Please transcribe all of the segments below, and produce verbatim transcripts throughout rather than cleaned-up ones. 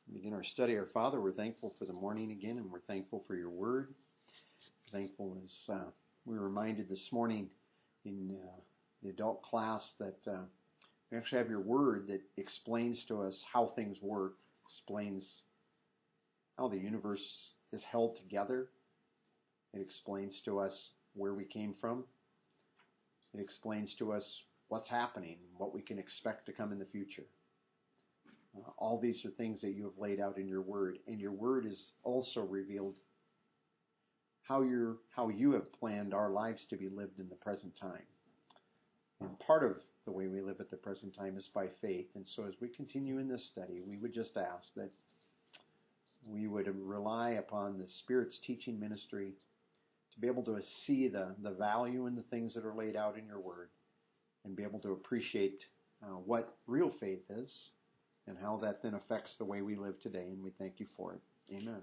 Begin our study. Our Father, we're thankful for the morning again, and we're thankful for your word. We're thankful as uh, we were reminded this morning in uh, the adult class that uh, we actually have your word that explains to us how things work, explains how the universe is held together. It explains to us where we came from. It explains to us what's happening, what we can expect to come in the future. Uh, all these are things that you have laid out in your word, and your word is also revealed how you're, how you have planned our lives to be lived in the present time. And part of the way we live at the present time is by faith. And so as we continue in this study, we would just ask that we would rely upon the Spirit's teaching ministry to be able to see the, the value in the things that are laid out in your word and be able to appreciate uh, what real faith is and how that then affects the way we live today. And we thank you for it. Amen.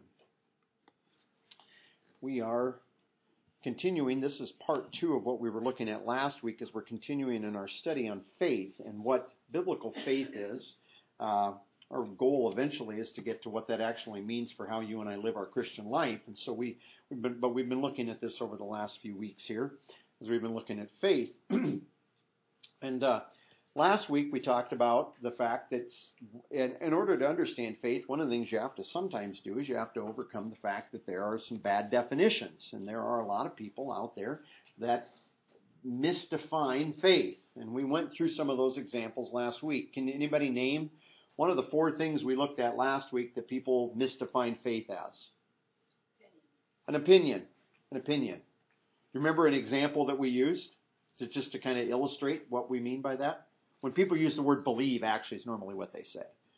We are continuing. This is part two of what we were looking at last week as we're continuing in our study on faith and what biblical faith is. Uh, our goal eventually is to get to what that actually means for how you and I live our Christian life. And so we, we've been, but we've been looking at this over the last few weeks here as we've been looking at faith. and uh, last week we talked about the fact that in, in order to understand faith, one of the things you have to sometimes do is you have to overcome the fact that there are some bad definitions. And there are a lot of people out there that misdefine faith. And we went through some of those examples last week. Can anybody name one of the four things we looked at last week that people misdefine faith as? An opinion. An opinion. You remember an example that we used to just to kind of illustrate what we mean by that? When people use the word believe, actually, is normally what they say.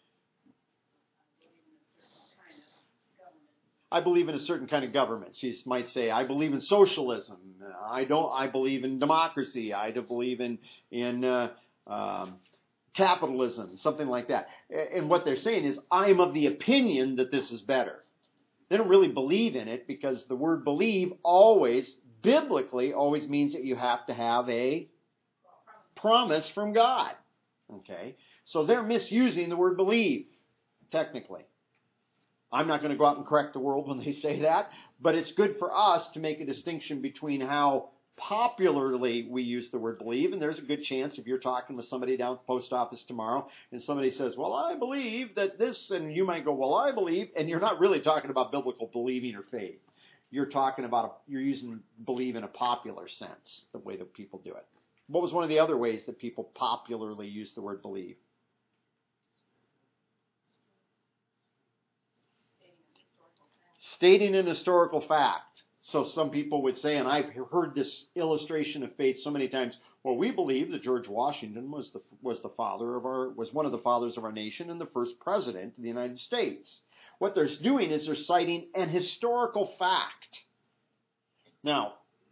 I believe in a certain kind of government. She might say, I believe in socialism. I don't. I believe in democracy. I believe in in uh, um, capitalism, something like that. And what they're saying is, I'm of the opinion that this is better. They don't really believe in it because the word believe always, biblically, always means that you have to have a promise from God. Okay? So they're misusing the word believe, technically. I'm not going to go out and correct the world when they say that, but it's good for us to make a distinction between how popularly we use the word believe, and there's a good chance if you're talking with somebody down at the post office tomorrow and somebody says, well, I believe that this, and you might go, well, I believe, and you're not really talking about biblical believing or faith. You're talking about, a, you're using believe in a popular sense, the way that people do it. What was one of the other ways that people popularly use the word believe? Stating an historical fact. So some people would say, and I've heard this illustration of faith so many times, well, we believe that George Washington was the was the father of our was one of the fathers of our nation and the first president of the United States. What they're doing is they're citing an historical fact. Now,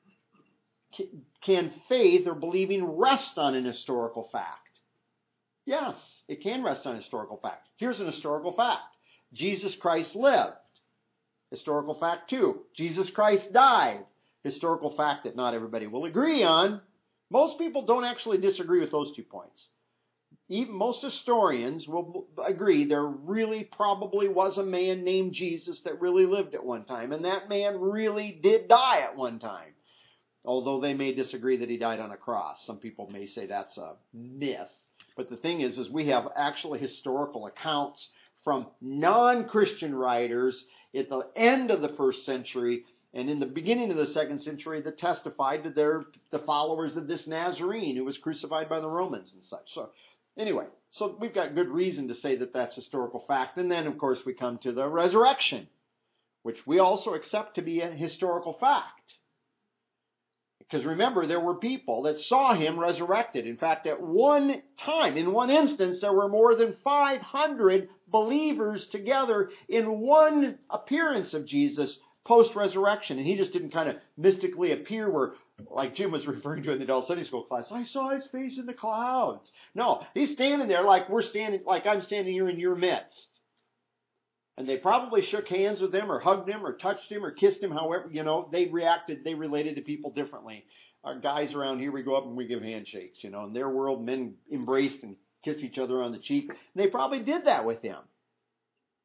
can faith or believing rest on an historical fact? Yes, it can rest on a historical fact. Here's an historical fact. Jesus Christ lived. Historical fact two, Jesus Christ died. Historical fact that not everybody will agree on. Most people don't actually disagree with those two points. Even most historians will agree there really probably was a man named Jesus that really lived at one time, and that man really did die at one time. Although they may disagree that he died on a cross. Some people may say that's a myth. But the thing is, is we have actually historical accounts from non-Christian writers at the end of the first century and in the beginning of the second century that testified to their the followers of this Nazarene who was crucified by the Romans and such. So anyway, so we've got good reason to say that that's historical fact. And then, of course, we come to the resurrection, which we also accept to be a historical fact. Because remember, there were people that saw him resurrected. In fact, at one time, in one instance, there were more than five hundred believers together in one appearance of Jesus post-resurrection. And he just didn't kind of mystically appear where, like Jim was referring to in the adult Sunday school class, I saw his face in the clouds. No, he's standing there like we're standing, like I'm standing here in your midst. And they probably shook hands with him or hugged him or touched him or kissed him, however, you know, they reacted, they related to people differently. Our guys around here, we go up and we give handshakes, you know. In their world, men embraced and kissed each other on the cheek. And they probably did that with him.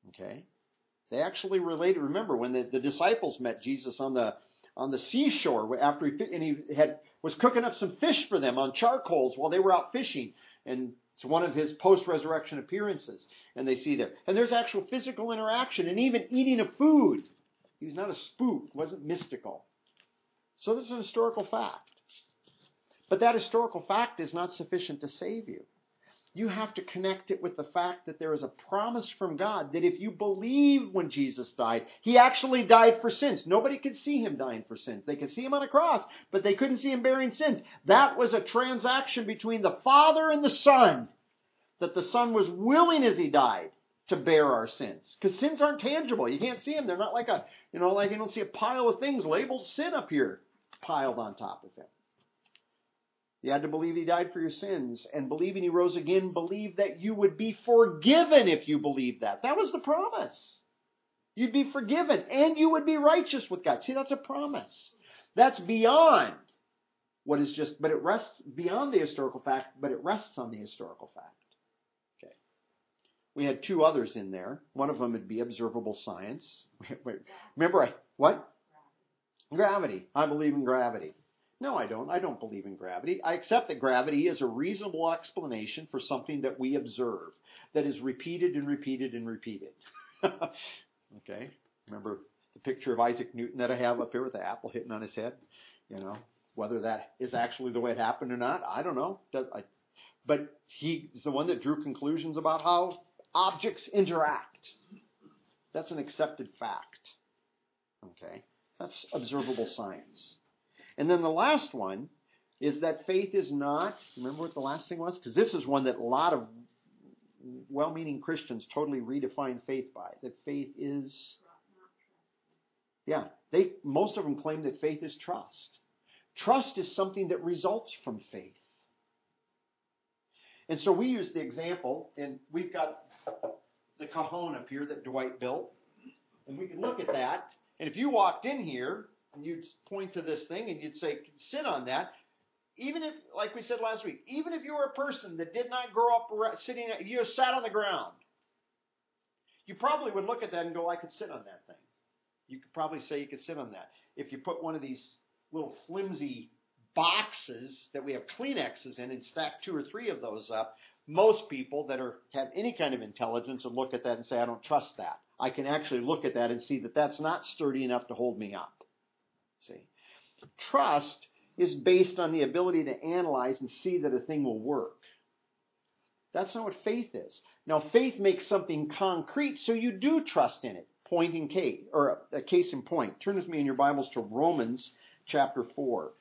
Okay? They actually related. Remember when the, the disciples met Jesus on the on the seashore after he and he had was cooking up some fish for them on charcoals while they were out fishing, and it's one of his post-resurrection appearances, and they see there. And there's actual physical interaction and even eating of food. He's not a spook, wasn't mystical. So this is a historical fact. But that historical fact is not sufficient to save you. You have to connect it with the fact that there is a promise from God that if you believe when Jesus died, he actually died for sins. Nobody could see him dying for sins. They could see him on a cross, but they couldn't see him bearing sins. That was a transaction between the Father and the Son, that the Son was willing as he died to bear our sins. Because sins aren't tangible. You can't see them. They're not like a, you know, like you don't see a pile of things labeled sin up here piled on top of him. You had to believe he died for your sins, and believing he rose again, believe that you would be forgiven if you believed that. That was the promise. You'd be forgiven, and you would be righteous with God. See, that's a promise. That's beyond what is just, but it rests beyond the historical fact, but it rests on the historical fact. Okay. We had two others in there. One of them would be observable science. Wait, remember, I, what? Gravity. I believe in gravity. No, I don't. I don't believe in gravity. I accept that gravity is a reasonable explanation for something that we observe, that is repeated and repeated and repeated. Okay? Remember the picture of Isaac Newton that I have up here with the apple hitting on his head? You know, whether that is actually the way it happened or not, I don't know. Does I, but he's the one that drew conclusions about how objects interact. That's an accepted fact. Okay? That's observable science. And then the last one is that faith is not, remember what the last thing was? Because this is one that a lot of well-meaning Christians totally redefine faith by. That faith is, yeah, they most of them claim that faith is trust. Trust is something that results from faith. And so we use the example, and we've got the cajon up here that Dwight built. And we can look at that. And if you walked in here, and you'd point to this thing and you'd say, sit on that. Even if, like we said last week, even if you were a person that did not grow up sitting, you sat on the ground, you probably would look at that and go, I could sit on that thing. You could probably say you could sit on that. If you put one of these little flimsy boxes that we have Kleenexes in and stack two or three of those up, most people that are have any kind of intelligence would look at that and say, I don't trust that. I can actually look at that and see that that's not sturdy enough to hold me up. See, trust is based on the ability to analyze and see that a thing will work. That's not what faith is. Now, faith makes something concrete, so you do trust in it. Point in case, or a case in point. Turn with me in your Bibles to Romans chapter four.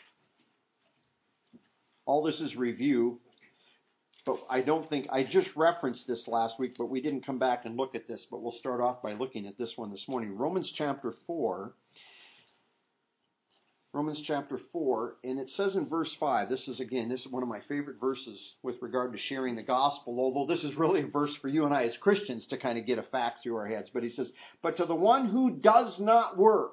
All this is review, but I don't think, I just referenced this last week, but we didn't come back and look at this, but we'll start off by looking at this one this morning. Romans chapter four. Romans chapter four, and it says in verse five, this is again, this is one of my favorite verses with regard to sharing the gospel, although this is really a verse for you and I as Christians to kind of get a fact through our heads. But he says, but to the one who does not work.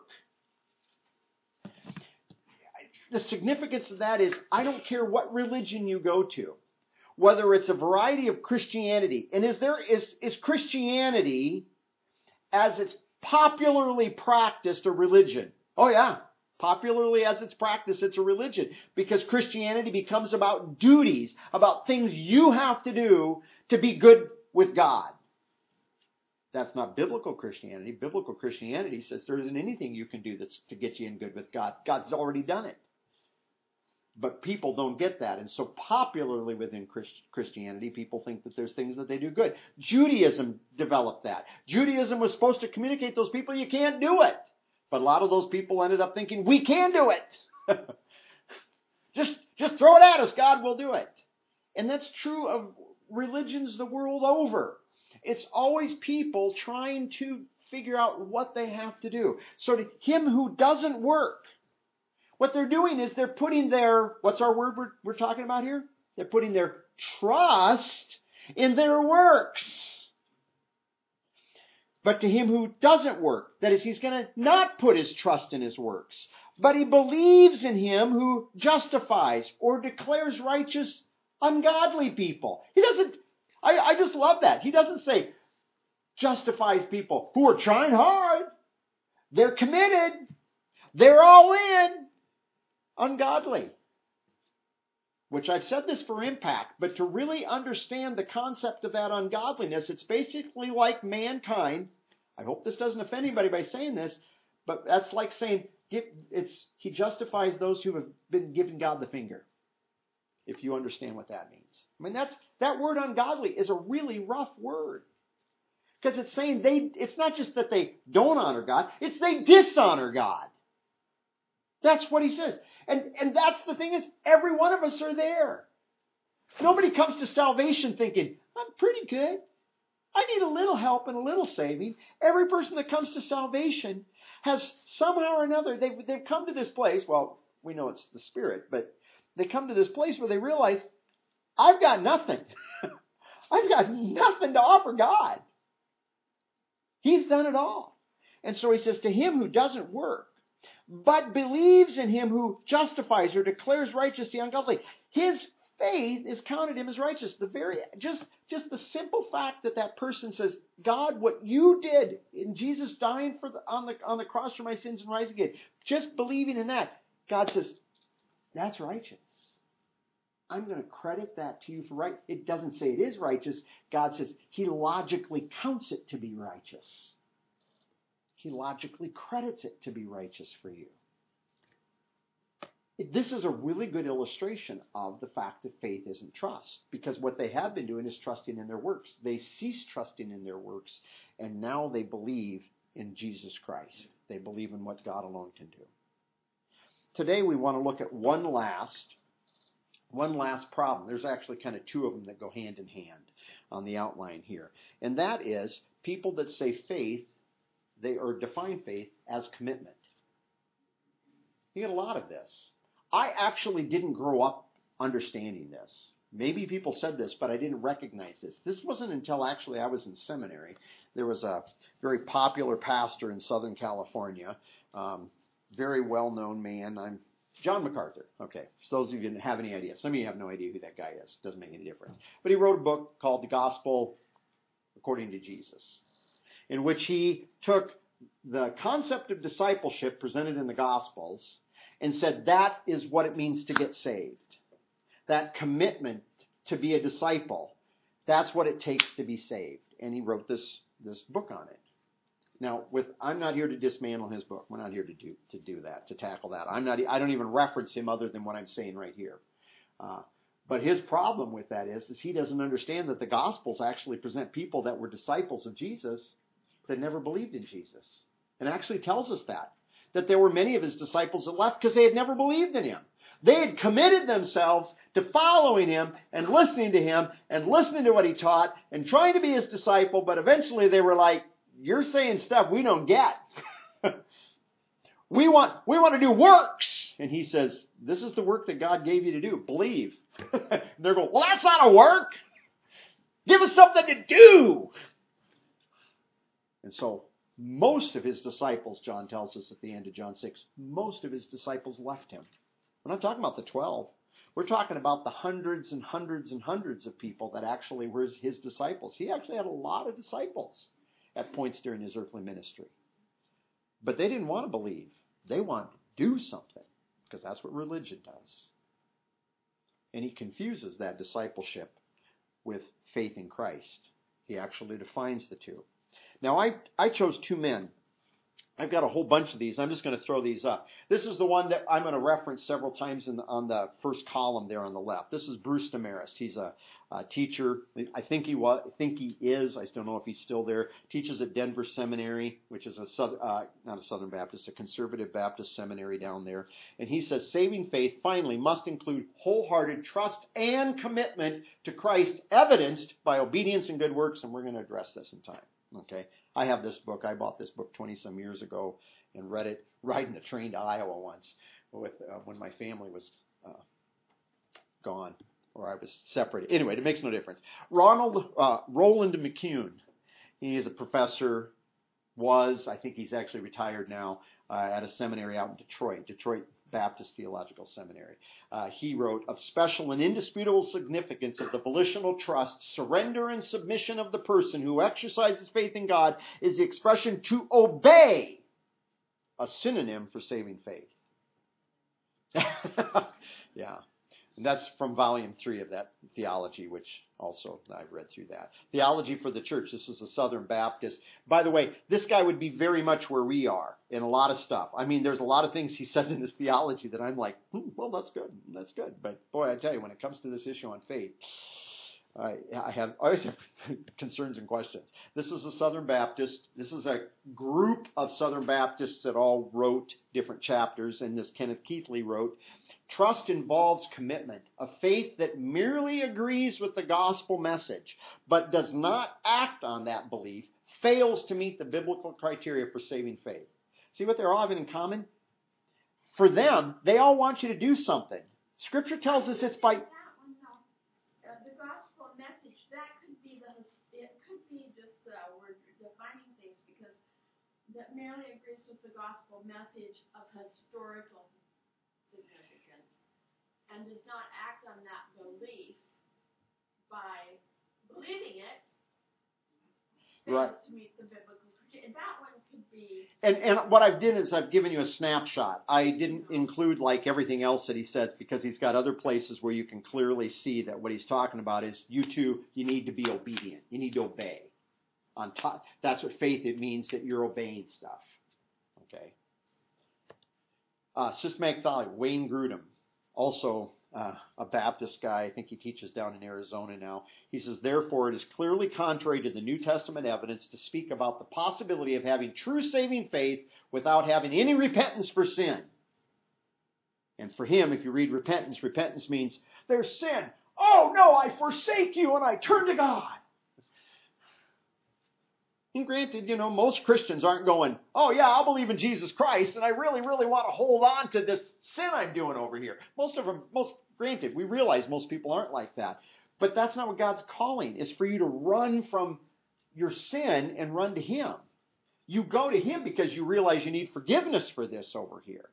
The significance of that is, I don't care what religion you go to, whether it's a variety of Christianity, and is there is, is Christianity, as it's popularly practiced, a religion? Oh yeah. Popularly as it's practiced, it's a religion, because Christianity becomes about duties, about things you have to do to be good with God. That's not biblical Christianity. Biblical Christianity says there isn't anything you can do that's to get you in good with God. God's already done it. But people don't get that. And so popularly within Christ- Christianity, people think that there's things that they do good. Judaism developed that. Judaism was supposed to communicate to those people, you can't do it. But a lot of those people ended up thinking, we can do it. just, just throw it at us. God will do it. And that's true of religions the world over. It's always people trying to figure out what they have to do. So to him who doesn't work, what they're doing is they're putting their, what's our word we're, we're talking about here? They're putting their trust in their works. But to him who doesn't work, that is, he's going to not put his trust in his works, but he believes in him who justifies or declares righteous ungodly people. He doesn't, I, I just love that. He doesn't say, justifies people who are trying hard. They're committed. They're all in. Ungodly. Which I've said this for impact, but to really understand the concept of that ungodliness, it's basically like mankind. I hope this doesn't offend anybody by saying this, but that's like saying it's he justifies those who have been given God the finger. If you understand what that means. I mean, that's that word ungodly is a really rough word. Because it's saying they it's not just that they don't honor God, it's they dishonor God. That's what he says. And, and that's the thing is, every one of us are there. Nobody comes to salvation thinking, I'm pretty good. I need a little help and a little saving. Every person that comes to salvation has somehow or another, they've, they've come to this place, well, we know it's the Spirit, but they come to this place where they realize, I've got nothing. I've got nothing to offer God. He's done it all. And so he says, to him who doesn't work, but believes in him who justifies or declares righteous the ungodly, his faith is counted him as righteous. The very just just the simple fact that that person says, God, what you did in Jesus dying for the, on the on the cross for my sins and rising again, just believing in that, God says, that's righteous. I'm going to credit that to you for right. It doesn't say it is righteous. God says he logically counts it to be righteous. He logically credits it to be righteous for you. This is a really good illustration of the fact that faith isn't trust. Because what they have been doing is trusting in their works. They ceased trusting in their works, and now they believe in Jesus Christ. They believe in what God alone can do. Today we want to look at one last, one last problem. There's actually kind of two of them that go hand in hand on the outline here. And that is people that say faith, they or define faith as commitment. You get a lot of this. I actually didn't grow up understanding this. Maybe people said this, but I didn't recognize this. This wasn't until actually I was in seminary. There was a very popular pastor in Southern California, um, very well-known man. I'm John MacArthur. Okay, for those of you who have any idea. Some of you have no idea who that guy is. Doesn't make any difference. But he wrote a book called The Gospel According to Jesus, in which he took the concept of discipleship presented in the Gospels and said that is what it means to get saved. That commitment to be a disciple, that's what it takes to be saved. And he wrote this, this book on it. Now, with I'm not here to dismantle his book. We're not here to do to do that, to tackle that. I'm not. I don't even reference him other than what I'm saying right here. Uh, but his problem with that is, is he doesn't understand that the Gospels actually present people that were disciples of Jesus that never believed in Jesus. And it actually tells us that. That there were many of his disciples that left because they had never believed in him. They had committed themselves to following him and listening to him and listening to what he taught and trying to be his disciple, but eventually they were like, you're saying stuff we don't get. we want we want to do works. And he says, this is the work that God gave you to do. Believe. They're going, well, that's not a work. Give us something to do. And so most of his disciples, John tells us at the end of John six, most of his disciples left him. We're not talking about the twelve. We're talking about the hundreds and hundreds and hundreds of people that actually were his disciples. He actually had a lot of disciples at points during his earthly ministry. But they didn't want to believe. They wanted to do something, because that's what religion does. And he confuses that discipleship with faith in Christ. He actually defines the two. Now, I, I chose two men. I've got a whole bunch of these. I'm just going to throw these up. This is the one that I'm going to reference several times in the, on the first column there on the left. This is Bruce Demarest. He's a, a teacher. I think he was. I think he is. I don't know if he's still there. Teaches at Denver Seminary, which is a southern, uh, not a Southern Baptist, a conservative Baptist seminary down there. And he says, saving faith finally must include wholehearted trust and commitment to Christ, evidenced by obedience and good works. And we're going to address this in time. Okay, I have this book. I bought this book twenty some years ago and read it riding the train to Iowa once with uh, when my family was uh, gone or I was separated. Anyway, it makes no difference. Ronald uh, Roland McCune. He is a professor. Was I think he's actually retired now uh, at a seminary out in Detroit. Detroit Baptist Theological Seminary. Uh, he wrote, of special and indisputable significance of the volitional trust, surrender and submission of the person who exercises faith in God is the expression to obey, a synonym for saving faith. Yeah. And that's from volume three of that theology, which also I've read through that. Theology for the Church. This is a Southern Baptist. By the way, this guy would be very much where we are in a lot of stuff. I mean, there's a lot of things he says in this theology that I'm like, hmm, well, that's good. That's good. But boy, I tell you, when it comes to this issue on faith, I, I have I always have concerns and questions. This is a Southern Baptist. This is a group of Southern Baptists that all wrote different chapters, and this Kenneth Keathley wrote, trust involves commitment, a faith that merely agrees with the gospel message, but does not act on that belief, fails to meet the biblical criteria for saving faith. See what they're all having in common? For them, they all want you to do something. Scripture tells us it's by... The gospel message, that could be the, it could be just, uh, we're defining things because that merely agrees with the gospel message of historical significance and does not act on that belief by believing it, fails Right. to meet the biblical criteria. That one could be... And, and what I've done is I've given you a snapshot. I didn't include like everything else that he says because he's got other places where you can clearly see that what he's talking about is you too, you need to be obedient. You need to obey. On top, that's what faith, it means that you're obeying stuff. Okay. Uh, systematic theology, Wayne Grudem, also uh, a Baptist guy. I think he teaches down in Arizona now. He says, therefore, it is clearly contrary to the New Testament evidence to speak about the possibility of having true saving faith without having any repentance for sin. And for him, if you read repentance, repentance means there's sin. Oh, no, I forsake you and I turn to God. And granted, you know, most Christians aren't going, oh yeah, I'll believe in Jesus Christ, and I really, really want to hold on to this sin I'm doing over here. Most of them, most granted, we realize most people aren't like that. But that's not what God's calling, is for you to run from your sin and run to Him. You go to Him because you realize you need forgiveness for this over here.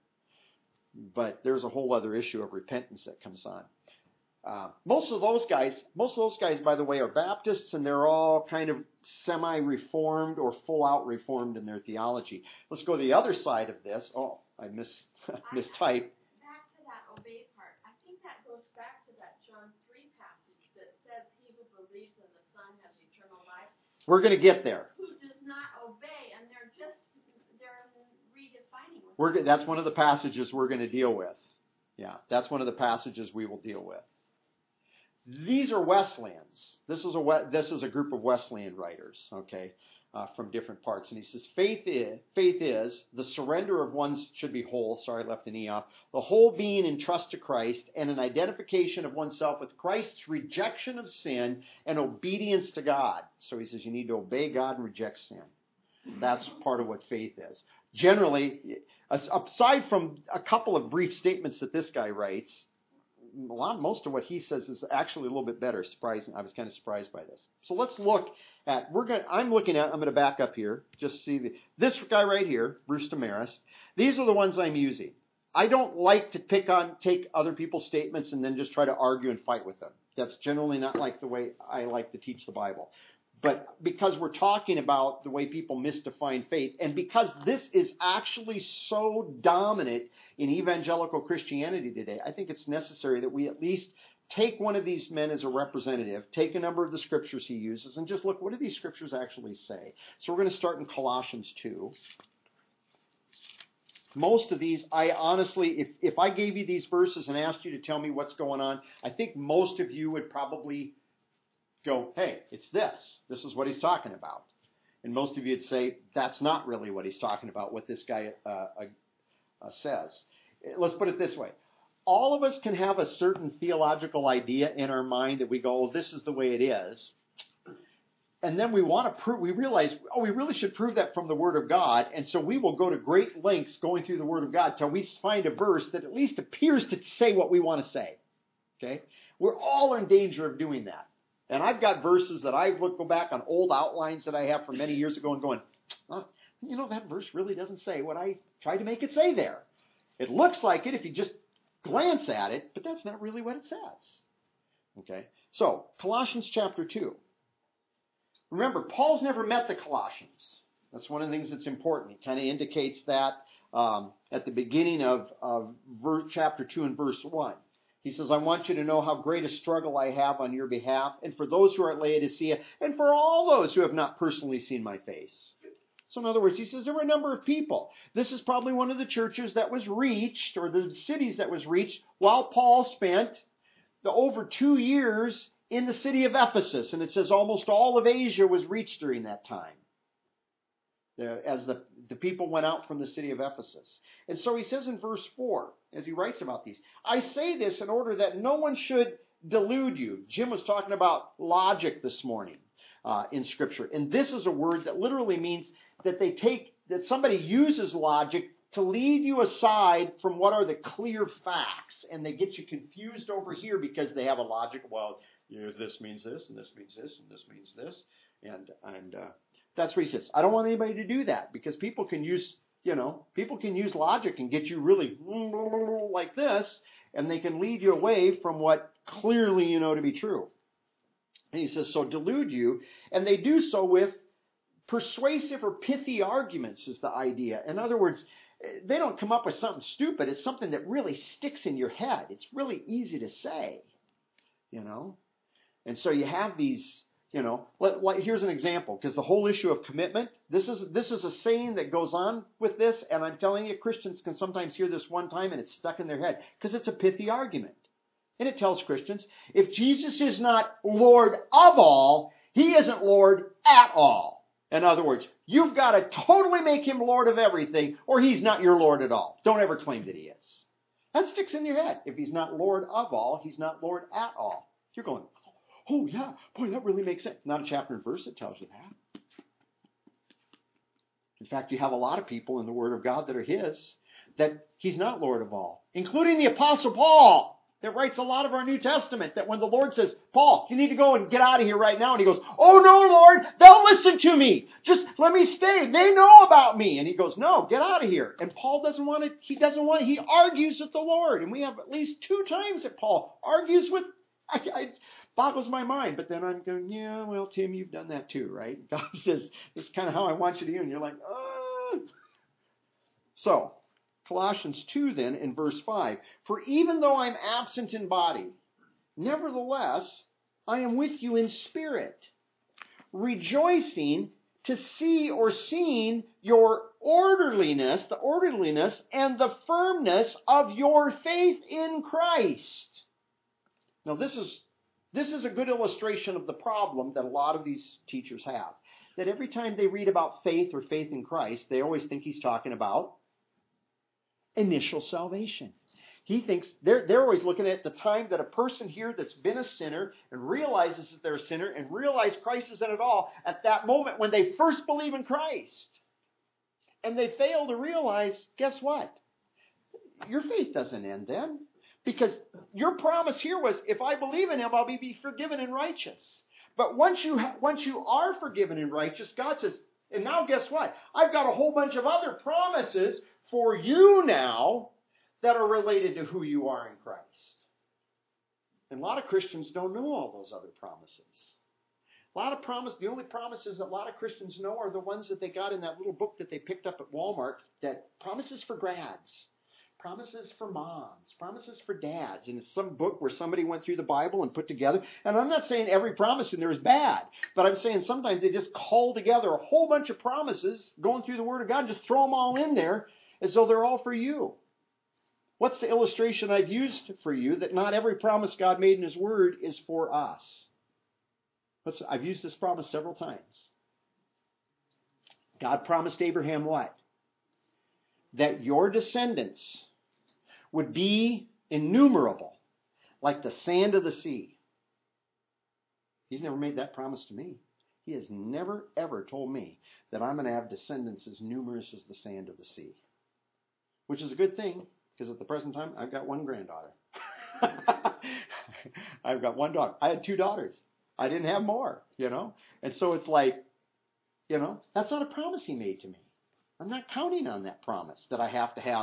But there's a whole other issue of repentance that comes on. Uh, most of those guys, most of those guys, by the way, are Baptists, and they're all kind of semi-reformed or full-out reformed in their theology. Let's go to the other side of this. Oh, I mis mistyped. Back to that obey part. I think that goes back to that John three passage that says, he who believes in the Son has eternal life. We're going to get there. Who does not obey, and they're just, they're redefining. We're, that's one of the passages we're going to deal with. Yeah, that's one of the passages we will deal with. These are Wesleyans. This is a this is a group of Wesleyan writers, okay, uh, from different parts. And he says, faith is, faith is the surrender of one's, should be whole, sorry, I left an E off, the whole being in trust to Christ and an identification of oneself with Christ's rejection of sin and obedience to God. So he says you need to obey God and reject sin. That's part of what faith is. Generally, aside from a couple of brief statements that this guy writes, a lot, most of what he says is actually a little bit better. Surprising. I was kind of surprised by this. So let's look at, we're going I'm looking at, I'm going to back up here, just see the, this guy right here, Bruce Demarest. These are the ones I'm using. I don't like to pick on, take other people's statements and then just try to argue and fight with them. That's generally not like the way I like to teach the Bible. But because we're talking about the way people misdefine faith, and because this is actually so dominant in evangelical Christianity today, I think it's necessary that we at least take one of these men as a representative, take a number of the scriptures he uses, and just look, what do these scriptures actually say? So we're going to start in Colossians two. Most of these, I honestly, if, if I gave you these verses and asked you to tell me what's going on, I think most of you would probably go, hey, it's this. This is what he's talking about. And most of you would say, that's not really what he's talking about, what this guy uh, uh, uh, says. Let's put it this way. All of us can have a certain theological idea in our mind that we go, oh, this is the way it is. And then we want to prove, we realize, oh, we really should prove that from the Word of God. And so we will go to great lengths going through the Word of God till we find a verse that at least appears to say what we want to say. Okay? We're all in danger of doing that. And I've got verses that I've looked go back on old outlines that I have from many years ago and going, oh, you know, that verse really doesn't say what I tried to make it say there. It looks like it if you just glance at it, but that's not really what it says. Okay? So, Colossians chapter two. Remember, Paul's never met the Colossians. That's one of the things that's important. He kind of indicates that um, at the beginning of, of ver- chapter two and verse one. He says, I want you to know how great a struggle I have on your behalf, and for those who are at Laodicea, and for all those who have not personally seen my face. So in other words, he says there were a number of people. This is probably one of the churches that was reached, or the cities that was reached, while Paul spent the over two years in the city of Ephesus. And it says almost all of Asia was reached during that time, as the, the people went out from the city of Ephesus. And so he says in verse four, as he writes about these, I say this in order that no one should delude you. Jim was talking about logic this morning uh, in Scripture. And this is a word that literally means that they take, that somebody uses logic to lead you aside from what are the clear facts. And they get you confused over here because they have a logic. Well, you know, this means this, and this means this, and this means this. And, and, uh, That's what he says. I don't want anybody to do that because people can use, you know, people can use logic and get you really like this, and they can lead you away from what clearly you know to be true. And he says, so delude you, and they do so with persuasive or pithy arguments is the idea. In other words, they don't come up with something stupid. It's something that really sticks in your head. It's really easy to say, you know. And so you have these... You know, let, let, here's an example, because the whole issue of commitment, this is this is a saying that goes on with this, and I'm telling you, Christians can sometimes hear this one time and it's stuck in their head, because it's a pithy argument. And it tells Christians, if Jesus is not Lord of all, he isn't Lord at all. In other words, you've got to totally make him Lord of everything, or he's not your Lord at all. Don't ever claim that he is. That sticks in your head. If he's not Lord of all, he's not Lord at all. You're going, oh, yeah, boy, that really makes sense. Not a chapter and verse that tells you that. In fact, you have a lot of people in the Word of God that are his, that he's not Lord of all, including the Apostle Paul, that writes a lot of our New Testament, that when the Lord says, Paul, you need to go and get out of here right now, and he goes, oh, no, Lord, they'll listen to me. Just let me stay. They know about me. And he goes, no, get out of here. And Paul doesn't want it. He doesn't want it. He argues with the Lord. And we have at least two times that Paul argues with, I, I boggles my mind, but then I'm going, yeah, well, Tim, you've done that too, right? God says, this is kind of how I want you to do, and you're like, oh. So, Colossians two then, in verse five, for even though I'm absent in body, nevertheless, I am with you in spirit, rejoicing to see or seeing your orderliness, the orderliness and the firmness of your faith in Christ. Now, this is This is a good illustration of the problem that a lot of these teachers have. That every time they read about faith or faith in Christ, they always think he's talking about initial salvation. He thinks, they're, they're always looking at the time that a person here that's been a sinner and realizes that they're a sinner and realize Christ isn't it all, at that moment when they first believe in Christ. And they fail to realize, guess what? Your faith doesn't end then. Because your promise here was, if I believe in him, I'll be, be forgiven and righteous. But once you ha- once you are forgiven and righteous, God says, and now guess what? I've got a whole bunch of other promises for you now that are related to who you are in Christ. And a lot of Christians don't know all those other promises. A lot of promise, the only promises that a lot of Christians know are the ones that they got in that little book that they picked up at Walmart, that promises for grads. Promises for moms, promises for dads, in some book where somebody went through the Bible and put together. And I'm not saying every promise in there is bad, but I'm saying sometimes they just call together a whole bunch of promises going through the Word of God and just throw them all in there as though they're all for you. What's the illustration I've used for you that not every promise God made in His Word is for us? What's, I've used this promise several times. God promised Abraham what? That your descendants would be innumerable, like the sand of the sea. He's never made that promise to me. He has never, ever told me that I'm going to have descendants as numerous as the sand of the sea. Which is a good thing, because at the present time, I've got one granddaughter. I've got one daughter. I had two daughters. I didn't have more, you know. And so it's like, you know, that's not a promise he made to me. I'm not counting on that promise that I have to have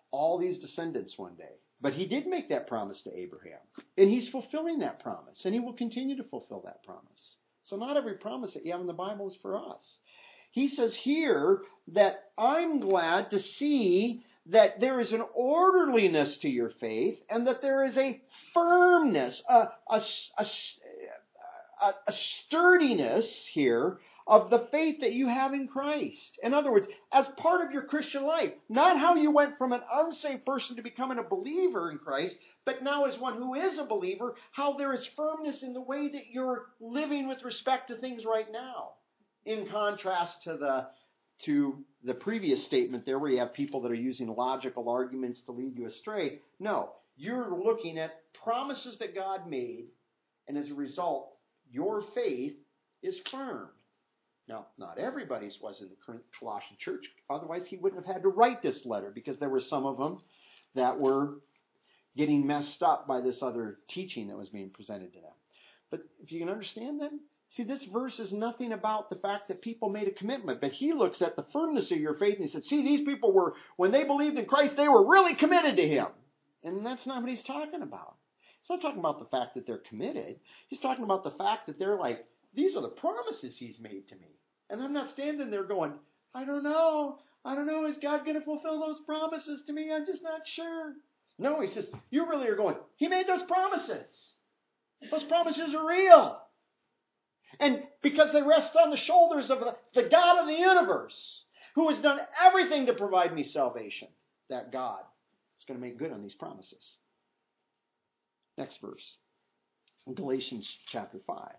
all these descendants one day. But he did make that promise to Abraham. And he's fulfilling that promise. And he will continue to fulfill that promise. So not every promise that you have in the Bible is for us. He says here that I'm glad to see that there is an orderliness to your faith and that there is a firmness, a, a, a, a, a sturdiness here of the faith that you have in Christ. In other words, as part of your Christian life, not how you went from an unsaved person to becoming a believer in Christ, but now as one who is a believer, how there is firmness in the way that you're living with respect to things right now. In contrast to the to the previous statement there where you have people that are using logical arguments to lead you astray. No, you're looking at promises that God made, and as a result, your faith is firm. Now, not everybody's was in the Colossian church. Otherwise, he wouldn't have had to write this letter because there were some of them that were getting messed up by this other teaching that was being presented to them. But if you can understand that, see, this verse is nothing about the fact that people made a commitment, but he looks at the firmness of your faith and he said, see, these people were, when they believed in Christ, they were really committed to him. And that's not what he's talking about. He's not talking about the fact that they're committed. He's talking about the fact that they're like, these are the promises he's made to me. And I'm not standing there going, I don't know. I don't know. Is God going to fulfill those promises to me? I'm just not sure. No, he says, you really are going, he made those promises. Those promises are real. And because they rest on the shoulders of the, the God of the universe, who has done everything to provide me salvation, that God is going to make good on these promises. Next verse. In Galatians chapter five.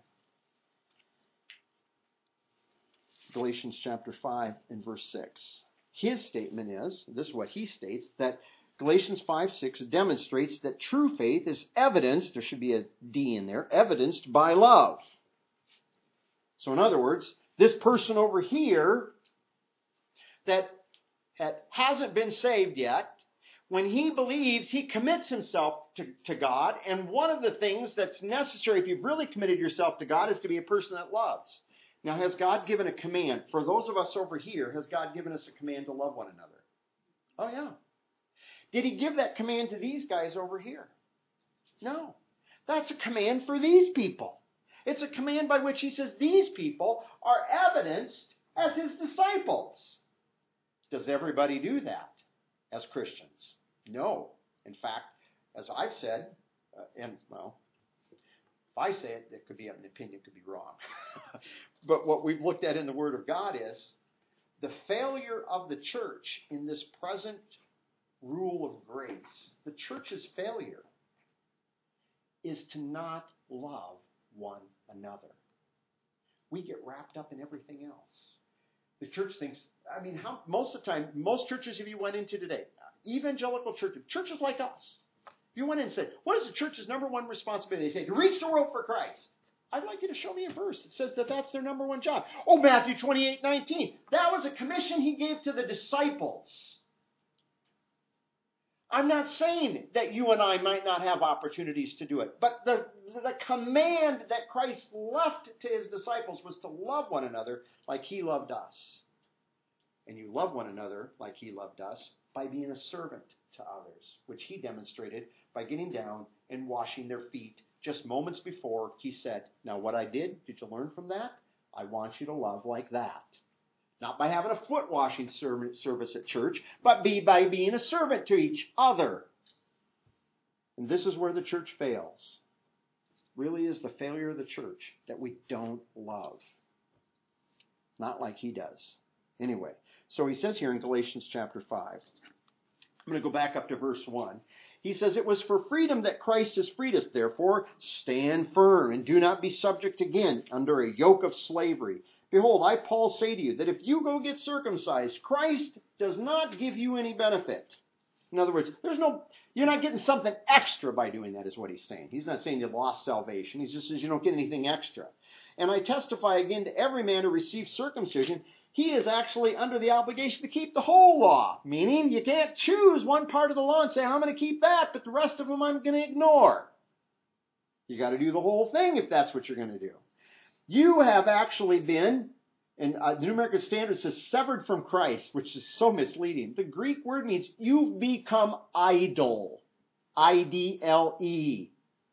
Galatians chapter five and verse six. His statement is, this is what he states, that Galatians five six demonstrates that true faith is evidenced, there should be a D in there, evidenced by love. So in other words, this person over here that hasn't been saved yet, when he believes, he commits himself to, to God, and one of the things that's necessary if you've really committed yourself to God is to be a person that loves. Now, has God given a command? For those of us over here, has God given us a command to love one another? Oh, yeah. Did he give that command to these guys over here? No. That's a command for these people. It's a command by which he says these people are evidenced as his disciples. Does everybody do that as Christians? No. In fact, as I've said, uh, and well, if I say it, it could be an opinion, it could be wrong. But what we've looked at in the Word of God is the failure of the church in this present rule of grace. The church's failure is to not love one another. We get wrapped up in everything else. The church thinks, I mean, how, most of the time, most churches if you went into today, evangelical churches, churches like us, if you went in and said, what is the church's number one responsibility? They say, to reach the world for Christ. I'd like you to show me a verse that says that that's their number one job. Oh, Matthew twenty-eight nineteen. That was a commission he gave to the disciples. I'm not saying that you and I might not have opportunities to do it, but the, the command that Christ left to his disciples was to love one another like he loved us. And you love one another like he loved us by being a servant to others, which he demonstrated by getting down and washing their feet. Just moments before, he said, now what I did, did you learn from that? I want you to love like that. Not by having a foot washing service at church, but be by being a servant to each other. And this is where the church fails. It really is the failure of the church that we don't love. Not like he does. Anyway, so he says here in Galatians chapter five, I'm going to go back up to verse one. He says, it was for freedom that Christ has freed us. Therefore, stand firm and do not be subject again under a yoke of slavery. Behold, I, Paul, say to you that if you go get circumcised, Christ does not give you any benefit. In other words, there's no, you're not getting something extra by doing that is what he's saying. He's not saying you lost salvation. He just says you don't get anything extra. And I testify again to every man who receives circumcision, he is actually under the obligation to keep the whole law. Meaning you can't choose one part of the law and say, I'm going to keep that, but the rest of them I'm going to ignore. You got to do the whole thing if that's what you're going to do. You have actually been, And uh, the New American Standard says severed from Christ, which is so misleading. The Greek word means you've become idle. I D L E.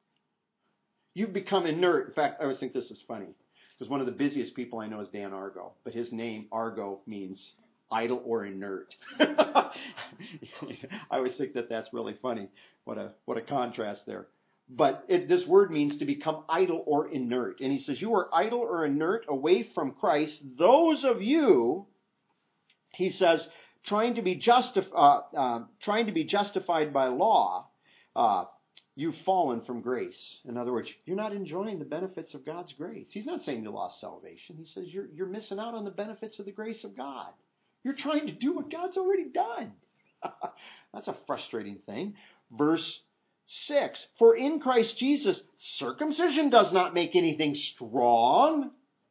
You've become inert. In fact, I always think this is funny, because one of the busiest people I know is Dan Argo, but his name, Argo, means idle or inert. I always think that that's really funny. What a what a contrast there. But it, this word means to become idle or inert. And he says, you are idle or inert away from Christ. Those of you, he says, trying to be, justif- uh, uh, trying to be justified by law, uh, you've fallen from grace. In other words, you're not enjoying the benefits of God's grace. He's not saying you lost salvation. He says you're, you're missing out on the benefits of the grace of God. You're trying to do what God's already done. That's a frustrating thing. Verse six, for in Christ Jesus, circumcision does not make anything strong.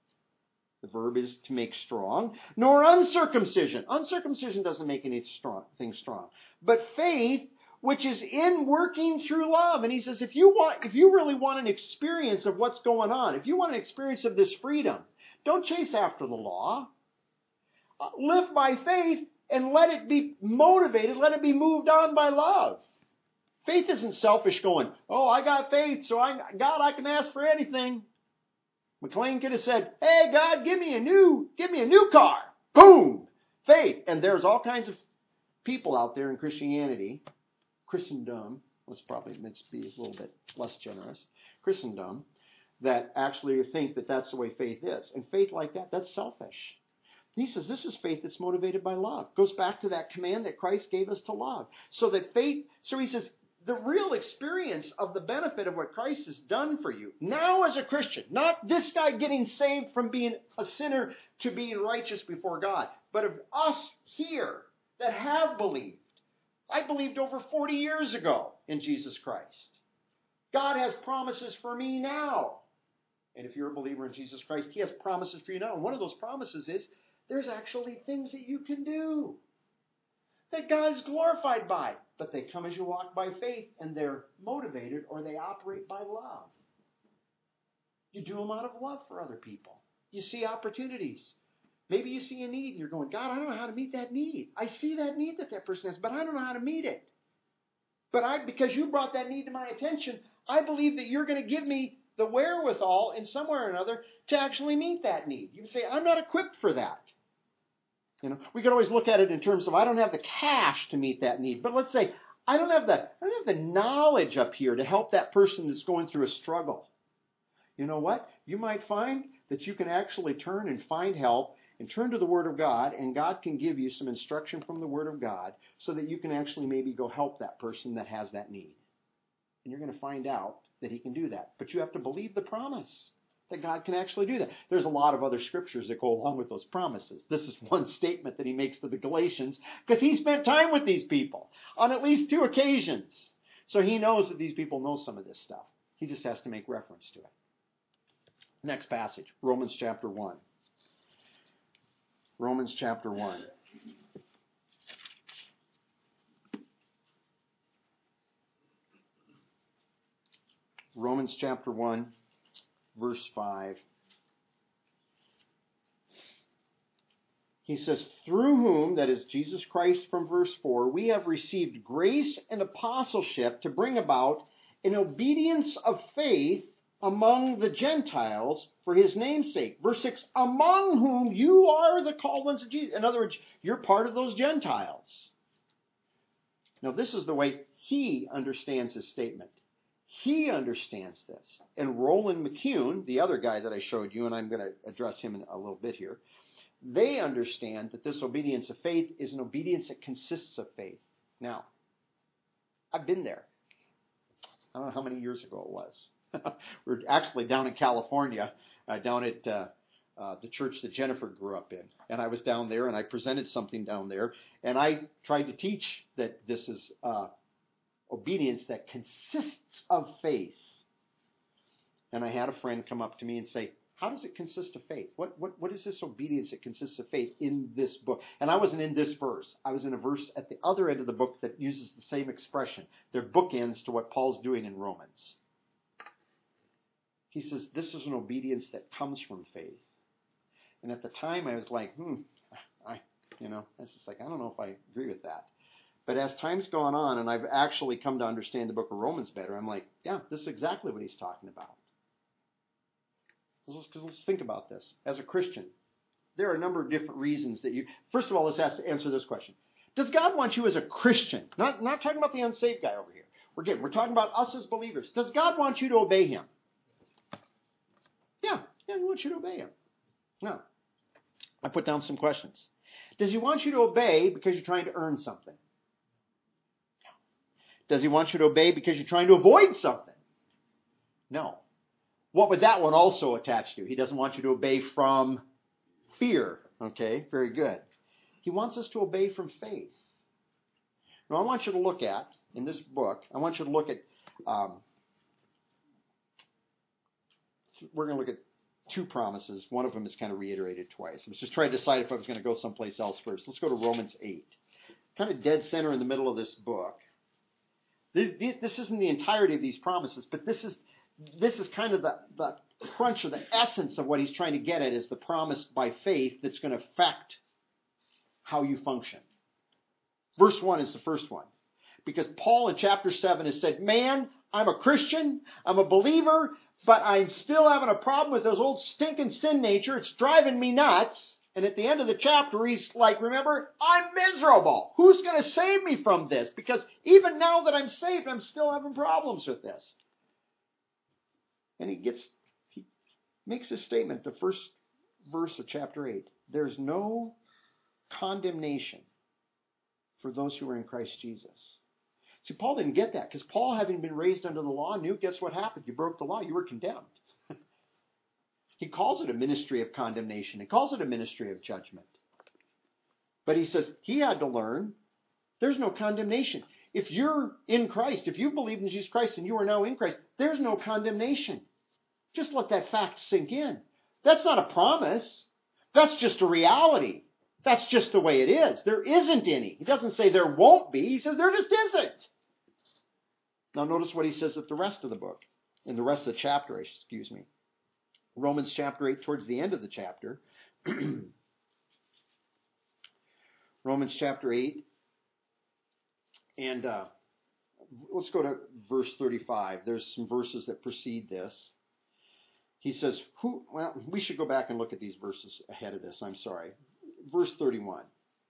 The verb is to make strong. Nor uncircumcision. Uncircumcision doesn't make anything strong. But faith, which is in working through love. And he says, if you want, if you really want an experience of what's going on, if you want an experience of this freedom, don't chase after the law. Uh, live by faith and let it be motivated, let it be moved on by love. Faith isn't selfish going, oh, I got faith, so I, God, I can ask for anything. McLean could have said, hey, God, give me a new, give me a new car. Boom! Faith. And there's all kinds of people out there in Christianity, Christendom, let's probably let's be a little bit less generous, Christendom, that actually think that that's the way faith is. And faith like that, that's selfish. He says this is faith that's motivated by love. Goes back to that command that Christ gave us to love. So that faith, so he says, the real experience of the benefit of what Christ has done for you, now as a Christian, not this guy getting saved from being a sinner to being righteous before God, but of us here that have believed. I believed over forty years ago in Jesus Christ. God has promises for me now. And if you're a believer in Jesus Christ, he has promises for you now. And one of those promises is there's actually things that you can do that God is glorified by. But they come as you walk by faith, and they're motivated or they operate by love. You do them out of love for other people. You see opportunities. Maybe you see a need, and you're going, God, I don't know how to meet that need. I see that need that that person has, but I don't know how to meet it. But I, because you brought that need to my attention, I believe that you're going to give me the wherewithal in some way or another to actually meet that need. You can say, I'm not equipped for that. You know, we could always look at it in terms of I don't have the cash to meet that need. But let's say I don't have the I don't have the knowledge up here to help that person that's going through a struggle. You know what? You might find that you can actually turn and find help and turn to the Word of God, and God can give you some instruction from the Word of God so that you can actually maybe go help that person that has that need. And you're going to find out that he can do that. But you have to believe the promise that God can actually do that. There's a lot of other scriptures that go along with those promises. This is one statement that he makes to the Galatians because he spent time with these people on at least two occasions. So he knows that these people know some of this stuff. He just has to make reference to it. Next passage, Romans chapter one. Romans chapter one. Romans chapter one. Verse five. He says, through whom, that is Jesus Christ from verse four, we have received grace and apostleship to bring about an obedience of faith among the Gentiles for his name's sake. Verse six, among whom you are the called ones of Jesus. In other words, you're part of those Gentiles. Now this is the way he understands his statement. He understands this. And Roland McCune, the other guy that I showed you, and I'm going to address him in a little bit here, they understand that this obedience of faith is an obedience that consists of faith. Now, I've been there. I don't know how many years ago it was. We're actually down in California, uh, down at uh, uh, the church that Jennifer grew up in. And I was down there, and I presented something down there. And I tried to teach that this is uh, obedience that consists of faith. And I had a friend come up to me and say, how does it consist of faith? What, what, what is this obedience that consists of faith in this book? And I wasn't in this verse. I was in a verse at the other end of the book that uses the same expression. They're bookends to what Paul's doing in Romans. He says this is an obedience that comes from faith. And at the time, I was like, hmm, I, you know, it's just like, I don't know if I agree with that. But as time's gone on, and I've actually come to understand the book of Romans better, I'm like, yeah, this is exactly what he's talking about. Let's, let's think about this. As a Christian, there are a number of different reasons that you... First of all, let's ask, answer this question. Does God want you as a Christian? Not, not talking about the unsaved guy over here. We're getting, we're talking about us as believers. Does God want you to obey him? Yeah, yeah, he wants you to obey him. No. I put down some questions. Does he want you to obey because you're trying to earn something? No. Does he want you to obey because you're trying to avoid something? No. What would that one also attach to? He doesn't want you to obey from fear. Okay, very good. He wants us to obey from faith. Now, I want you to look at, in this book, I want you to look at, um, we're going to look at two promises. One of them is kind of reiterated twice. I was just trying to decide if I was going to go someplace else first. Let's go to Romans eight. Kind of dead center in the middle of this book. This, this, this isn't the entirety of these promises, but this is this is kind of the, the crunch or the essence of what he's trying to get at, is the promise by faith that's going to affect how you function. Verse one is the first one. Because Paul in chapter seven has said, man, I'm a Christian, I'm a believer, but I'm still having a problem with this old stinking sin nature. It's driving me nuts. And at the end of the chapter, he's like, remember, I'm miserable. Who's going to save me from this? Because even now that I'm saved, I'm still having problems with this. And he gets, he makes this statement, the first verse of chapter eight. There's no condemnation for those who are in Christ Jesus. See, Paul didn't get that, because Paul, having been raised under the law, knew, guess what happened? You broke the law. You were condemned. He calls it a ministry of condemnation. He calls it a ministry of judgment. But he says he had to learn there's no condemnation. If you're in Christ, if you believe in Jesus Christ and you are now in Christ, there's no condemnation. Just let that fact sink in. That's not a promise. That's just a reality. That's just the way it is. There isn't any. He doesn't say there won't be. He says there just isn't. Now notice what he says at the rest of the book, in the rest of the chapter, excuse me. Romans chapter eight, towards the end of the chapter. Romans chapter eight. And uh, let's go to verse thirty-five. There's some verses that precede this. He says, "Who?" Well, we should go back and look at these verses ahead of this. I'm sorry. Verse thirty-one.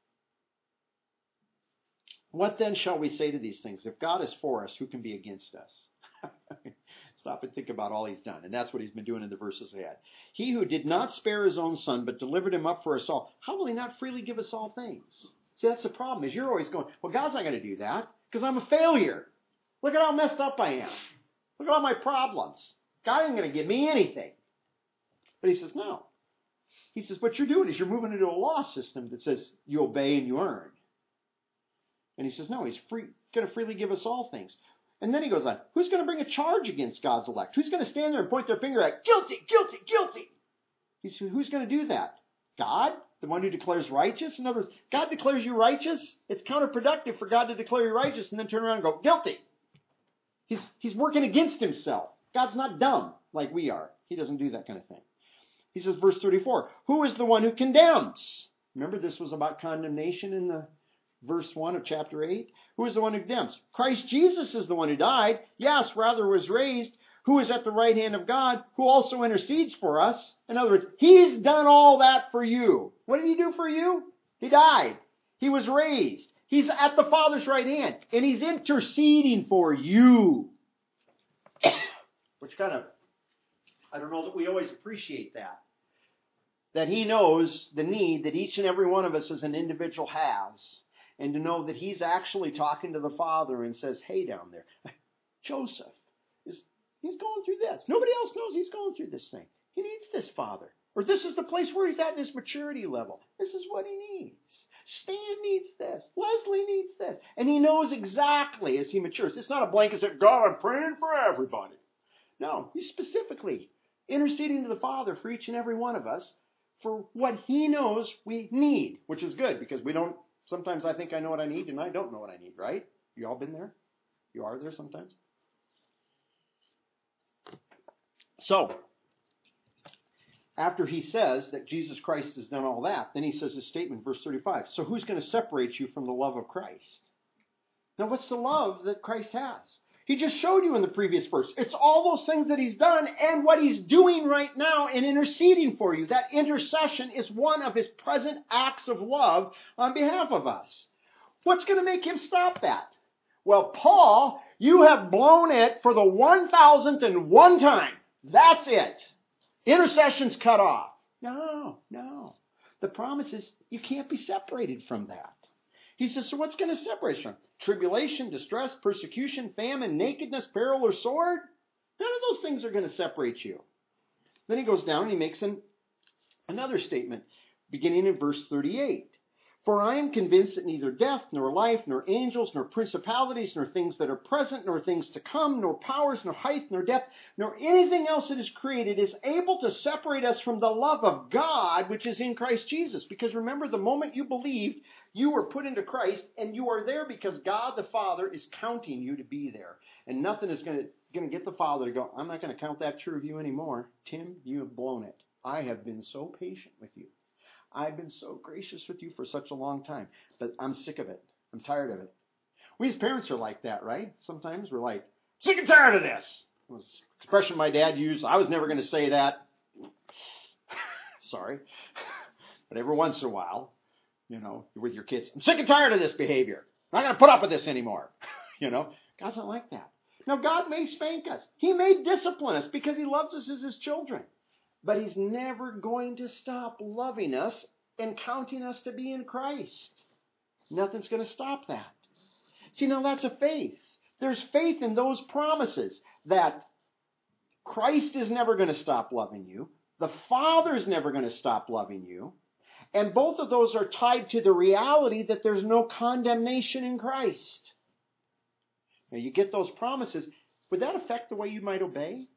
What then shall we say to these things? If God is for us, who can be against us? Stop and think about all he's done. And that's what he's been doing in the verses ahead. He who did not spare his own son, but delivered him up for us all, how will he not freely give us all things? See, that's the problem, is you're always going, well, God's not going to do that because I'm a failure. Look at how messed up I am. Look at all my problems. God ain't going to give me anything. But he says, no. He says, what you're doing is you're moving into a law system that says you obey and you earn. And he says, no, he's free, going to freely give us all things. And then he goes on, who's going to bring a charge against God's elect? Who's going to stand there and point their finger at, guilty, guilty, guilty? He says, who's going to do that? God, the one who declares righteous? In other words, God declares you righteous. It's counterproductive for God to declare you righteous and then turn around and go, guilty. He's, he's working against himself. God's not dumb like we are. He doesn't do that kind of thing. He says, verse thirty-four, who is the one who condemns? Remember, this was about condemnation in the verse one of chapter eight. Who is the one who condemns? Christ Jesus is the one who died. Yes, rather was raised. Who is at the right hand of God, who also intercedes for us. In other words, he's done all that for you. What did he do for you? He died. He was raised. He's at the Father's right hand. And he's interceding for you. Which kind of, I don't know that we always appreciate that. That he knows the need that each and every one of us as an individual has. And to know that he's actually talking to the Father and says, hey, down there, Joseph, is he's going through this. Nobody else knows he's going through this thing. He needs this, Father. Or this is the place where he's at in his maturity level. This is what he needs. Stan needs this. Leslie needs this. And he knows exactly as he matures. It's not a blanket that, God, I'm praying for everybody. No, he's specifically interceding to the Father for each and every one of us for what he knows we need, which is good because we don't, sometimes I think I know what I need and I don't know what I need, right? You all been there? You are there sometimes? So, after he says that Jesus Christ has done all that, then he says this statement, verse thirty-five. So who's going to separate you from the love of Christ? Now, what's the love that Christ has? He just showed you in the previous verse. It's all those things that he's done and what he's doing right now in interceding for you. That intercession is one of his present acts of love on behalf of us. What's going to make him stop that? Well, Paul, you have blown it for the one thousandth and one time. That's it. Intercession's cut off. No, no. The promise is you can't be separated from that. He says, so what's going to separate us from? Tribulation, distress, persecution, famine, nakedness, peril, or sword? None of those things are going to separate you. Then he goes down and he makes an, another statement, beginning in verse thirty-eight. For I am convinced that neither death, nor life, nor angels, nor principalities, nor things that are present, nor things to come, nor powers, nor height, nor depth, nor anything else that is created is able to separate us from the love of God, which is in Christ Jesus. Because remember, the moment you believed, you were put into Christ, and you are there because God the Father is counting you to be there. And nothing is going to, going to get the Father to go, I'm not going to count that true of you anymore. Tim, you have blown it. I have been so patient with you. I've been so gracious with you for such a long time, but I'm sick of it. I'm tired of it. We as parents are like that, right? Sometimes we're like, sick and tired of this. It was an expression my dad used. I was never going to say that. Sorry. But every once in a while, you know, you're with your kids. I'm sick and tired of this behavior. I'm not going to put up with this anymore. You know, God's not like that. Now, God may spank us. He may discipline us because he loves us as his children. But he's never going to stop loving us and counting us to be in Christ. Nothing's going to stop that. See, now that's a faith. There's faith in those promises that Christ is never going to stop loving you. The Father is never going to stop loving you. And both of those are tied to the reality that there's no condemnation in Christ. Now, you get those promises. Would that affect the way you might obey?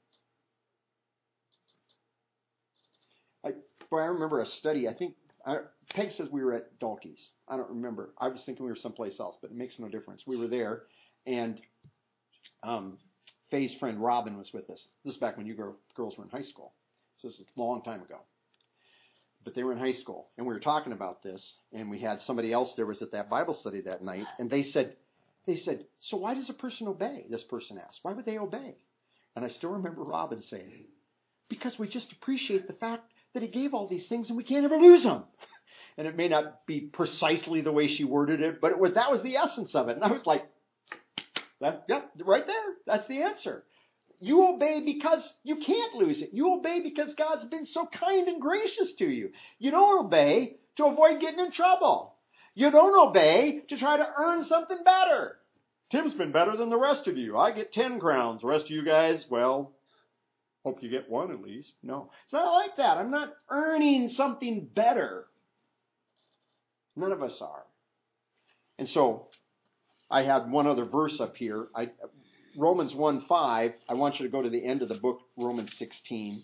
I, boy, I remember a study. I think I, Peg says we were at Dalkey's. I don't remember. I was thinking we were someplace else, but it makes no difference. We were there, and um, Faye's friend Robin was with us. This is back when you girl, girls were in high school. So this is a long time ago. But they were in high school, and we were talking about this, and we had somebody else there was at that Bible study that night, and they said, they said, so why does a person obey? This person asked. Why would they obey? And I still remember Robin saying, because we just appreciate the fact that he gave all these things and we can't ever lose them. And it may not be precisely the way she worded it, but it was that was the essence of it. And I was like, that, yep, right there. That's the answer. You obey because you can't lose it. You obey because God's been so kind and gracious to you. You don't obey to avoid getting in trouble. You don't obey to try to earn something better. Tim's been better than the rest of you. I get ten crowns. The rest of you guys, well, hope you get one at least. No, it's not like that. I'm not earning something better. None of us are. And so I had one other verse up here. I, Romans one five. I want you to go to the end of the book, Romans sixteen.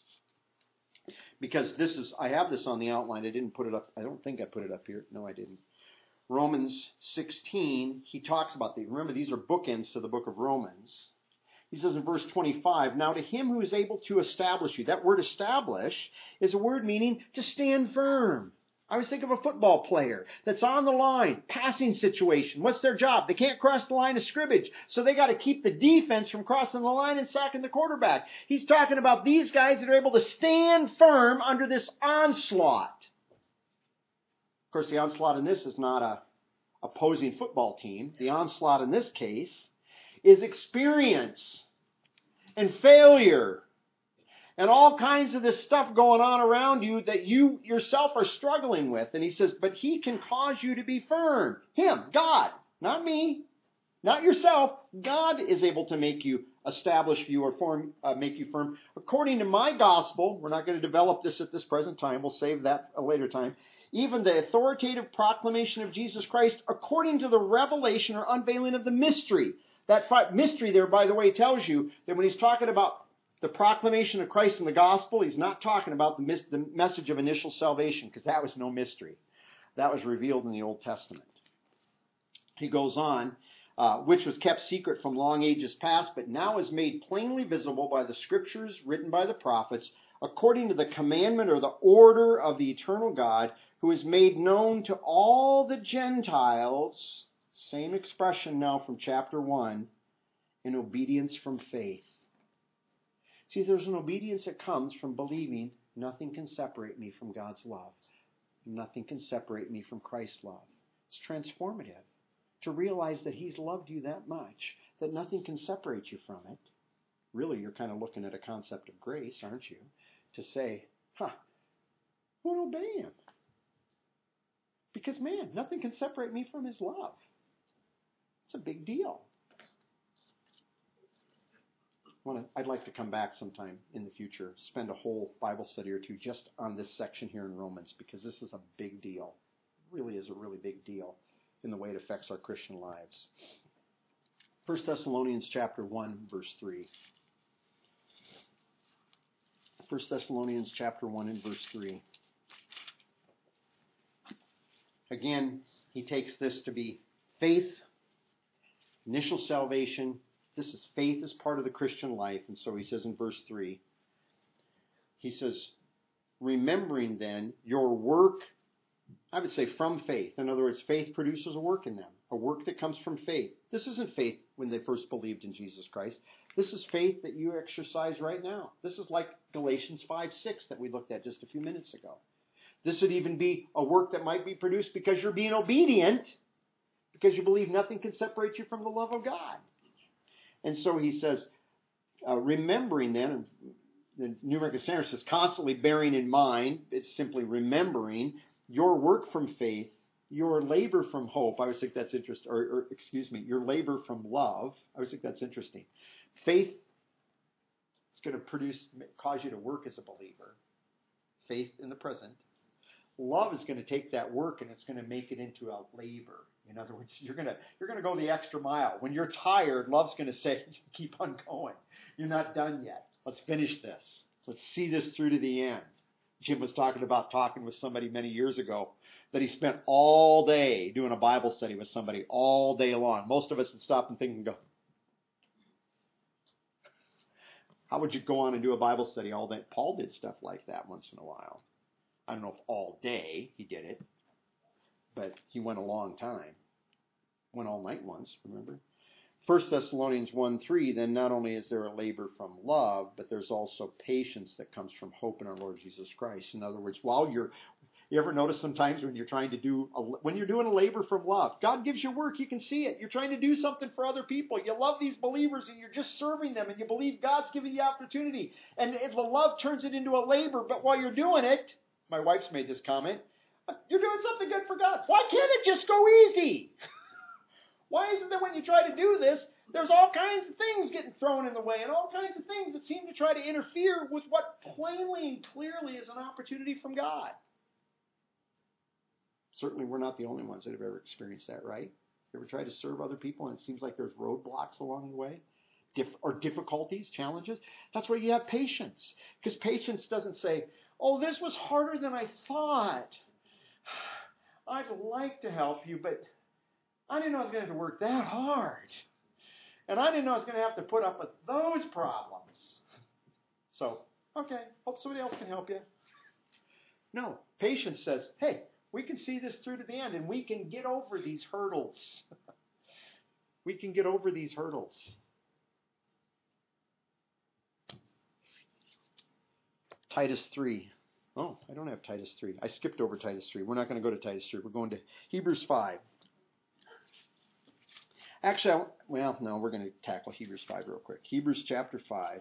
Because this is, I have this on the outline. I didn't put it up. I don't think I put it up here. No, I didn't. Romans sixteen, he talks about these. Remember, these are bookends to the book of Romans. He says in verse twenty-five, now to him who is able to establish you. That word establish is a word meaning to stand firm. I always think of a football player that's on the line, passing situation. What's their job? They can't cross the line of scrimmage, so they got to keep the defense from crossing the line and sacking the quarterback. He's talking about these guys that are able to stand firm under this onslaught. Of course, the onslaught in this is not a opposing football team. The onslaught in this case is experience and failure and all kinds of this stuff going on around you that you yourself are struggling with. And he says, but he can cause you to be firm. Him, God, not me, not yourself. God is able to make you establish you or form, uh, make you firm. According to my gospel, we're not going to develop this at this present time. We'll save that a later time. Even the authoritative proclamation of Jesus Christ according to the revelation or unveiling of the mystery. That mystery there, by the way, tells you that when he's talking about the proclamation of Christ in the gospel, he's not talking about the, mis- the message of initial salvation, because that was no mystery. That was revealed in the Old Testament. He goes on, uh, which was kept secret from long ages past, but now is made plainly visible by the scriptures written by the prophets, according to the commandment or the order of the eternal God, who is made known to all the Gentiles, same expression now from chapter one, in obedience from faith. See, there's an obedience that comes from believing nothing can separate me from God's love. Nothing can separate me from Christ's love. It's transformative to realize that He's loved you that much, that nothing can separate you from it. Really, you're kind of looking at a concept of grace, aren't you? To say, huh, who'll obey Him? Because, man, nothing can separate me from His love. It's a big deal. I'd like to come back sometime in the future, spend a whole Bible study or two just on this section here in Romans, because this is a big deal. It really is a really big deal in the way it affects our Christian lives. First Thessalonians chapter one, verse three. First Thessalonians chapter one and verse three. Again, he takes this to be faith, initial salvation. This is faith as part of the Christian life. And so he says in verse three, he says, remembering then your work, I would say from faith. In other words, faith produces a work in them, a work that comes from faith. This isn't faith when they first believed in Jesus Christ. This is faith that you exercise right now. This is like Galatians five six that we looked at just a few minutes ago. This would even be a work that might be produced because you're being obedient, because you believe nothing can separate you from the love of God. And so he says, uh, remembering then, the New American Standard says constantly bearing in mind, it's simply remembering your work from faith, your labor from hope. I always think that's interesting, or, or excuse me, your labor from love. I always think that's interesting. Faith is going to produce, cause you to work as a believer. Faith in the present. Love is going to take that work and it's going to make it into a labor. In other words, you're going to you're going to go the extra mile. When you're tired, love's going to say, keep on going. You're not done yet. Let's finish this. Let's see this through to the end. Jim was talking about talking with somebody many years ago that he spent all day doing a Bible study with somebody all day long. Most of us would stop and think and go, how would you go on and do a Bible study all day? Paul did stuff like that once in a while. I don't know if all day he did it, but he went a long time. Went all night once, remember? First Thessalonians one three, then not only is there a labor from love, but there's also patience that comes from hope in our Lord Jesus Christ. In other words, while you're, you ever notice sometimes when you're trying to do, a, when you're doing a labor from love, God gives you work, you can see it. You're trying to do something for other people. You love these believers and you're just serving them and you believe God's giving you opportunity. And the love turns it into a labor, but while you're doing it, my wife's made this comment, you're doing something good for God. Why can't it just go easy? Why isn't it when you try to do this, there's all kinds of things getting thrown in the way and all kinds of things that seem to try to interfere with what plainly and clearly is an opportunity from God? Certainly we're not the only ones that have ever experienced that, right? You ever tried to serve other people and it seems like there's roadblocks along the way? Dif- or difficulties, challenges? That's where you have patience. Because patience doesn't say, oh, this was harder than I thought. I'd like to help you, but I didn't know I was going to have to work that hard. And I didn't know I was going to have to put up with those problems. So, okay, hope somebody else can help you. No, patience says, hey, we can see this through to the end and we can get over these hurdles. We can get over these hurdles. Titus three. Oh, I don't have Titus three. I skipped over Titus three. We're not going to go to Titus three. We're going to Hebrews five. Actually, I, well, no, we're going to tackle Hebrews five real quick. Hebrews chapter five.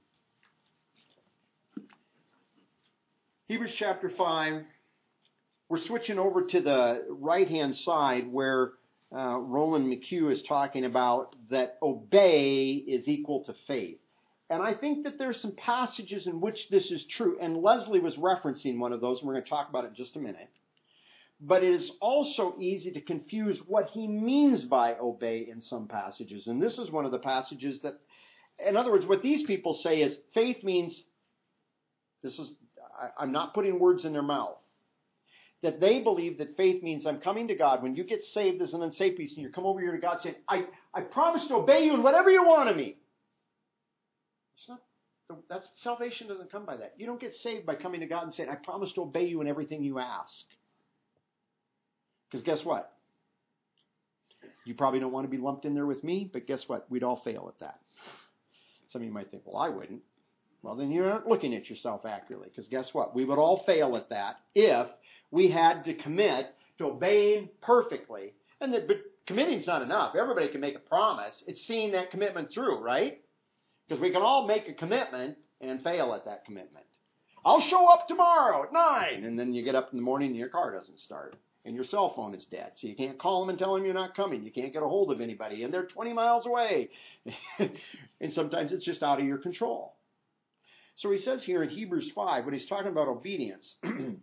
Hebrews chapter five. We're switching over to the right-hand side where uh, Roland McHugh is talking about that obey is equal to faith. And I think that there's some passages in which this is true. And Leslie was referencing one of those, and we're going to talk about it in just a minute. But it is also easy to confuse what he means by obey in some passages. And this is one of the passages that, in other words, what these people say is faith means, this is, I, I'm not putting words in their mouth. that they believe that faith means I'm coming to God. When you get saved as an unsaved person, you come over here to God saying, I, I promise to obey you in whatever you want of me. It's not, that's, salvation doesn't come by that. You don't get saved by coming to God and saying, I promise to obey you in everything you ask. Because guess what? You probably don't want to be lumped in there with me, but guess what? We'd all fail at that. Some of you might think, well, I wouldn't. Well, then you're not looking at yourself accurately, because guess what? We would all fail at that if we had to commit to obeying perfectly. And that, but committing's not enough. Everybody can make a promise. It's seeing that commitment through, right? Because we can all make a commitment and fail at that commitment. I'll show up tomorrow at nine. And then you get up in the morning and your car doesn't start. And your cell phone is dead. So you can't call them and tell them you're not coming. You can't get a hold of anybody. And they're twenty miles away. And sometimes it's just out of your control. So he says here in Hebrews five, when he's talking about obedience,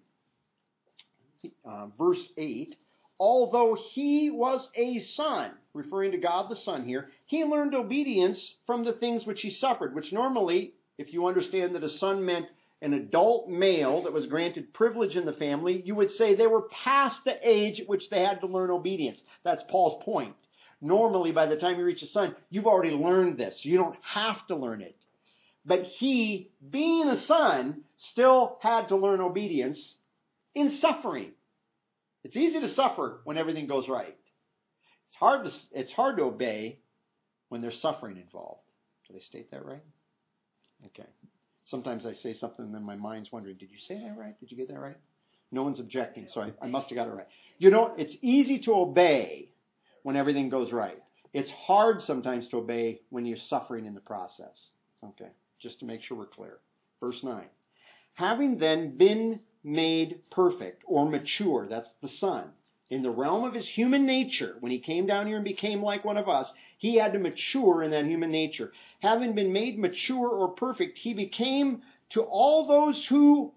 uh, verse eight, although he was a son, referring to God the Son here, he learned obedience from the things which he suffered, which normally, if you understand that a son meant an adult male that was granted privilege in the family, you would say they were past the age at which they had to learn obedience. That's Paul's point. Normally, by the time you reach a son, you've already learned this. You don't have to learn it. But he, being a son, still had to learn obedience in suffering. It's easy to suffer when everything goes right. It's hard to, it's hard to obey when there's suffering involved. Did I state that right? Okay. Sometimes I say something and then my mind's wondering, did you say that right? Did you get that right? No one's objecting, so I, I must have got it right. You know, it's easy to obey when everything goes right. It's hard sometimes to obey when you're suffering in the process. Okay, just to make sure we're clear. Verse nine. Having then been made perfect or mature, that's the Son, in the realm of his human nature, when he came down here and became like one of us, he had to mature in that human nature. Having been made mature or perfect, he became to all those who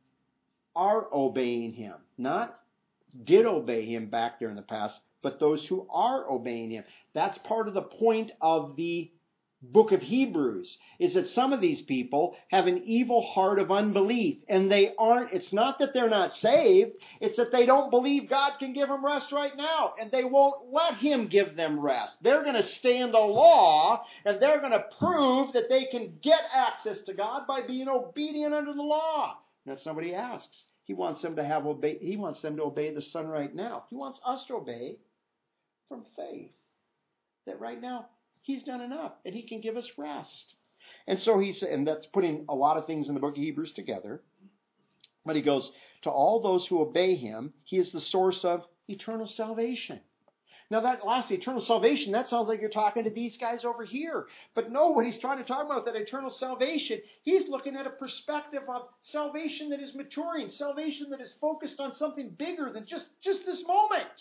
are obeying him. Not did obey him back there in the past, but those who are obeying him. That's part of the point of the book of Hebrews, is that some of these people have an evil heart of unbelief, and they aren't, it's not that they're not saved, it's that they don't believe God can give them rest right now, and they won't let him give them rest. They're going to stay in the law, and they're going to prove that they can get access to God by being obedient under the law. Now somebody asks, he wants them to have obey, he wants them to obey the Son right now. He wants us to obey from faith. That right now, he's done enough, and he can give us rest. And so he's, and that's putting a lot of things in the book of Hebrews together. But he goes, to all those who obey him, he is the source of eternal salvation. Now that last eternal salvation, that sounds like you're talking to these guys over here. But no, what he's trying to talk about, that eternal salvation, he's looking at a perspective of salvation that is maturing, salvation that is focused on something bigger than just, just this moment.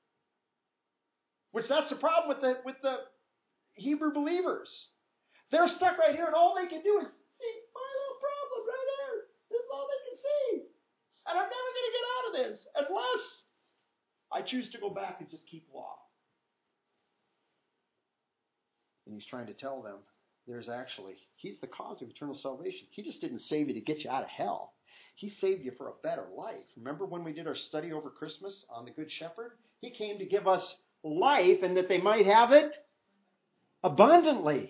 Which that's the problem with the, with the, Hebrew believers. They're stuck right here, and all they can do is see my little problem right there. This is all they can see. And I'm never going to get out of this unless I choose to go back and just keep law. And he's trying to tell them there's actually, he's the cause of eternal salvation. He just didn't save you to get you out of hell. He saved you for a better life. Remember when we did our study over Christmas on the Good Shepherd? He came to give us life, and that they might have it abundantly.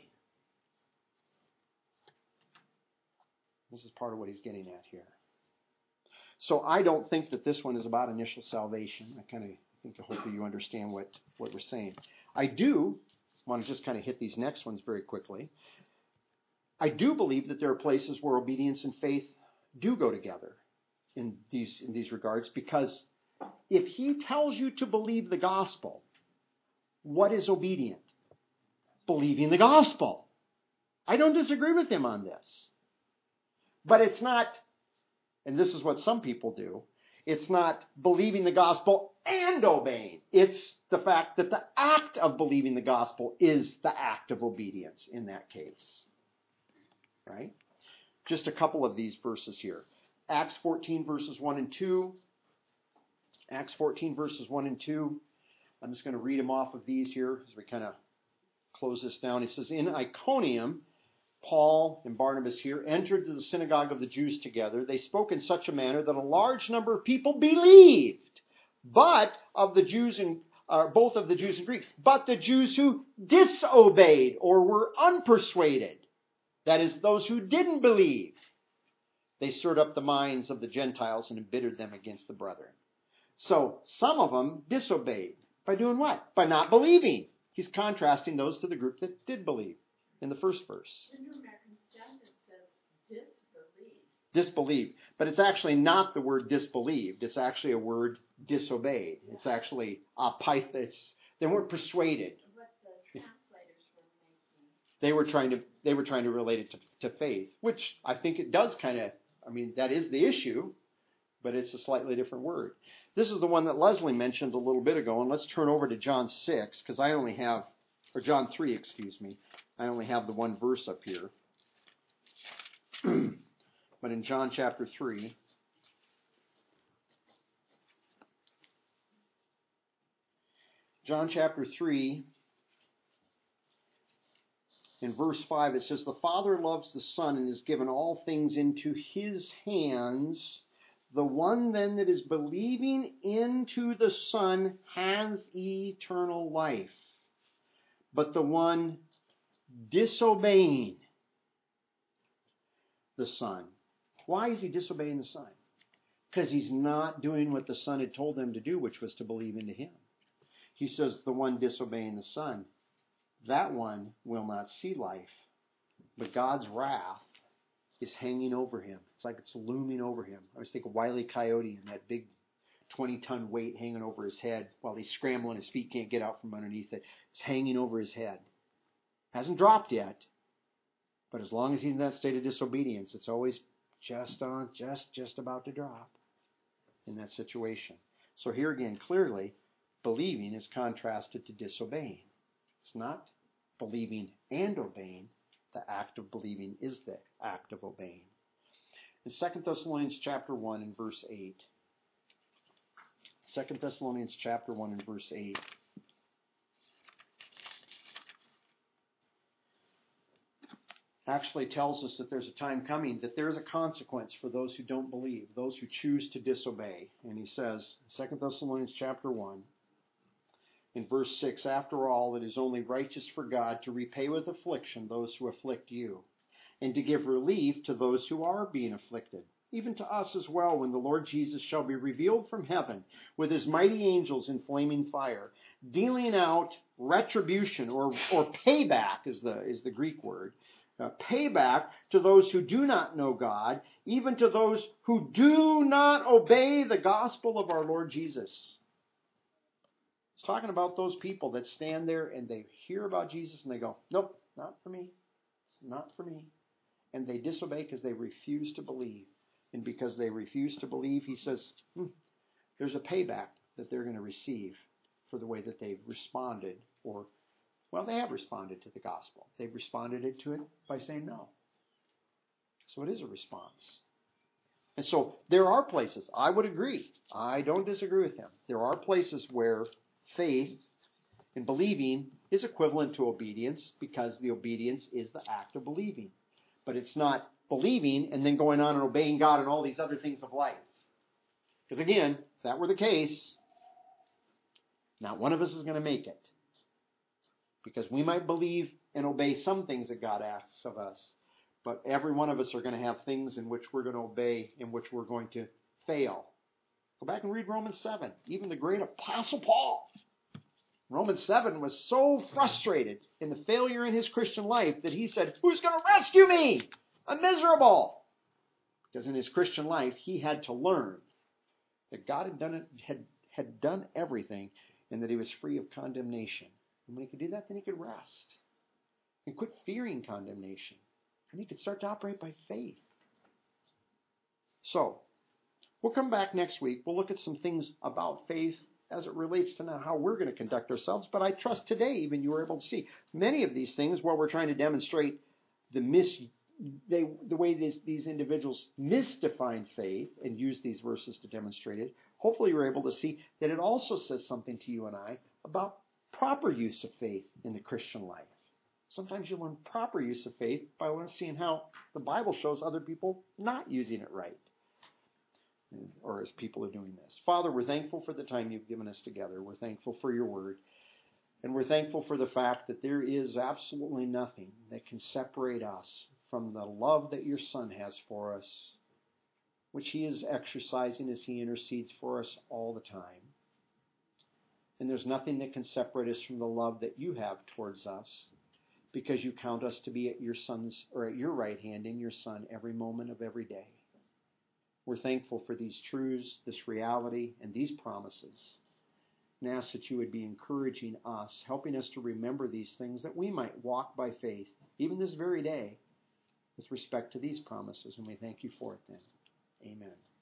This is part of what he's getting at here. So I don't think that this one is about initial salvation. I kind of think, hopefully you understand what, what we're saying. I do want to just kind of hit these next ones very quickly. I do believe that there are places where obedience and faith do go together in these, in these regards, because if he tells you to believe the gospel, what is obedient? Believing the gospel. I don't disagree with him on this. But it's not, and this is what some people do, it's not believing the gospel and obeying. It's the fact that the act of believing the gospel is the act of obedience in that case. Right? Just a couple of these verses here. Acts fourteen verses one and two. Acts fourteen verses one and two. I'm just going to read them off of these here as we kind of close this down. He says, in Iconium, Paul and Barnabas here entered the synagogue of the Jews together. They spoke in such a manner that a large number of people believed, but of the Jews and uh, both of the Jews and Greeks, but the Jews who disobeyed or were unpersuaded, that is, those who didn't believe, they stirred up the minds of the Gentiles and embittered them against the brethren. So some of them disobeyed. By doing what? By not believing. He's contrasting those to the group that did believe in the first verse. The New American Standard says disbelieve. Disbelieve. But it's actually not the word disbelieved. It's actually a word disobeyed. It's actually a pyth. It's, they weren't persuaded. What the translators were making. They were trying to they were trying to relate it to, to faith, which I think it does kind of, I mean, that is the issue, but it's a slightly different word. This is the one that Leslie mentioned a little bit ago, and let's turn over to John six, because I only have, or John three, excuse me. I only have the one verse up here. But in John chapter three, John chapter three, in verse five, it says, "The Father loves the Son and has given all things into his hands. The one then that is believing into the Son has eternal life. But the one disobeying the Son." Why is he disobeying the Son? Because he's not doing what the Son had told them to do, which was to believe into him. He says the one disobeying the Son, that one will not see life, but God's wrath is hanging over him. It's like it's looming over him. I was thinking Wile E. Coyote and that big twenty-ton weight hanging over his head while he's scrambling, his feet can't get out from underneath it. It's hanging over his head. Hasn't dropped yet, but as long as he's in that state of disobedience, it's always just on, just, just about to drop in that situation. So here again, clearly, believing is contrasted to disobeying. It's not believing and obeying. The act of believing is the act of obeying. In Second Thessalonians chapter one and verse eight, Second Thessalonians chapter one and verse eight, actually tells us that there's a time coming, that there is a consequence for those who don't believe, those who choose to disobey. And he says, Second Thessalonians chapter one, in verse six, "After all, it is only righteous for God to repay with affliction those who afflict you, and to give relief to those who are being afflicted, even to us as well, when the Lord Jesus shall be revealed from heaven with his mighty angels in flaming fire, dealing out retribution," or, or payback is the, is the Greek word, uh, payback to those who do not know God, even to those who do not obey the gospel of our Lord Jesus. It's talking about those people that stand there and they hear about Jesus and they go, "Nope, not for me. It's not for me." And they disobey because they refuse to believe. And because they refuse to believe, he says, hmm, there's a payback that they're going to receive for the way that they've responded, or, well, they have responded to the gospel. They've responded to it by saying no. So it is a response. And so there are places, I would agree, I don't disagree with him. There are places where faith and believing is equivalent to obedience, because the obedience is the act of believing. But it's not believing and then going on and obeying God and all these other things of life. Because again, if that were the case, not one of us is going to make it. Because we might believe and obey some things that God asks of us, but every one of us are going to have things in which we're going to obey, in which we're going to fail. Go back and read Romans seven. Even the great Apostle Paul, Romans seven, was so frustrated in the failure in his Christian life that he said, "Who's going to rescue me? I'm miserable." Because in his Christian life, he had to learn that God had done it, had, had done everything, and that he was free of condemnation. And when he could do that, then he could rest and quit fearing condemnation. And he could start to operate by faith. So, we'll come back next week. We'll look at some things about faith as it relates to now how we're going to conduct ourselves. But I trust today even you were able to see many of these things while we're trying to demonstrate the mis they, the way these, these individuals misdefine faith and use these verses to demonstrate it. Hopefully you're able to see that it also says something to you and I about proper use of faith in the Christian life. Sometimes you learn proper use of faith by seeing how the Bible shows other people not using it right, or as people are doing this. Father, we're thankful for the time you've given us together. We're thankful for your word. And we're thankful for the fact that there is absolutely nothing that can separate us from the love that your Son has for us, which he is exercising as he intercedes for us all the time. And there's nothing that can separate us from the love that you have towards us, because you count us to be at your Son's, or at your right hand in your Son every moment of every day. We're thankful for these truths, this reality, and these promises. And ask that you would be encouraging us, helping us to remember these things, that we might walk by faith, even this very day, with respect to these promises. And we thank you for it then. Amen.